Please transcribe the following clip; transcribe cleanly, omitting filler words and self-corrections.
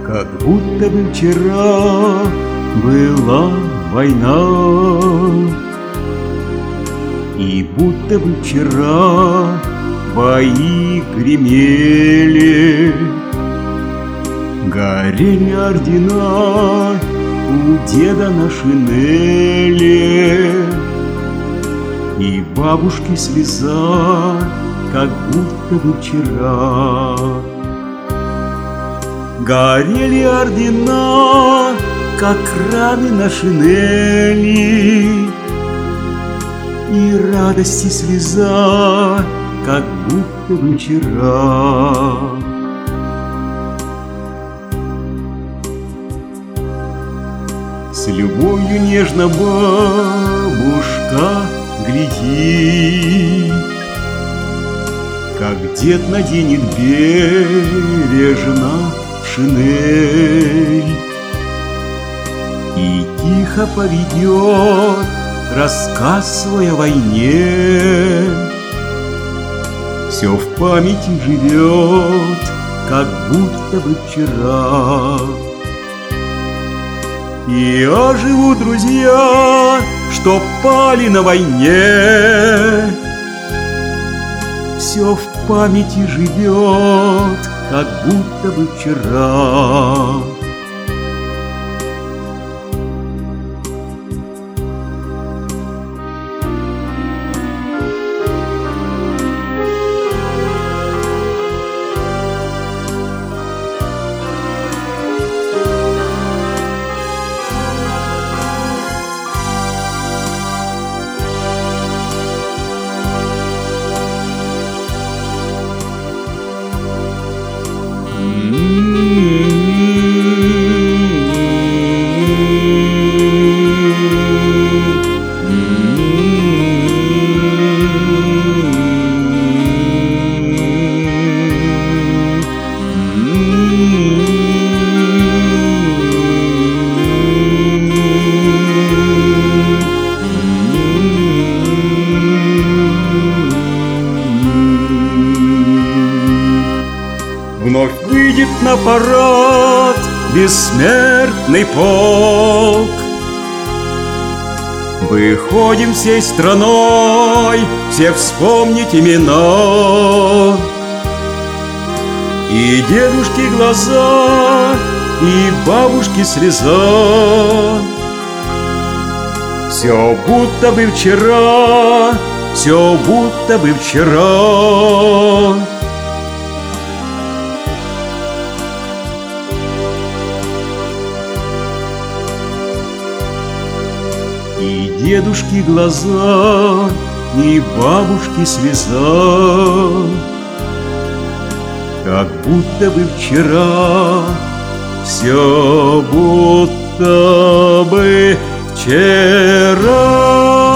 Как будто бы вчера была война, и будто бы вчера бои гремели, горели ордена у деда на шинели, и бабушки слеза, как будто бы вчера. Горели ордена, как раны на шинели, и радости слеза, как будто бы вчера. С любовью нежно бабушка глядит, как дед наденет бережно шинель и тихо поведет рассказ свой о войне. Все в памяти живет, как будто бы вчера. И оживут друзья, что пали на войне. Все в памяти живет, как будто бы вчера. Вновь выйдет на парад бессмертный полк. Выходим всей страной, все вспомнить имена. И дедушки глаза, и бабушки слеза. Все будто бы вчера, все будто бы вчера. И дедушки глаза, и бабушки слеза, как будто бы вчера, все будто бы вчера.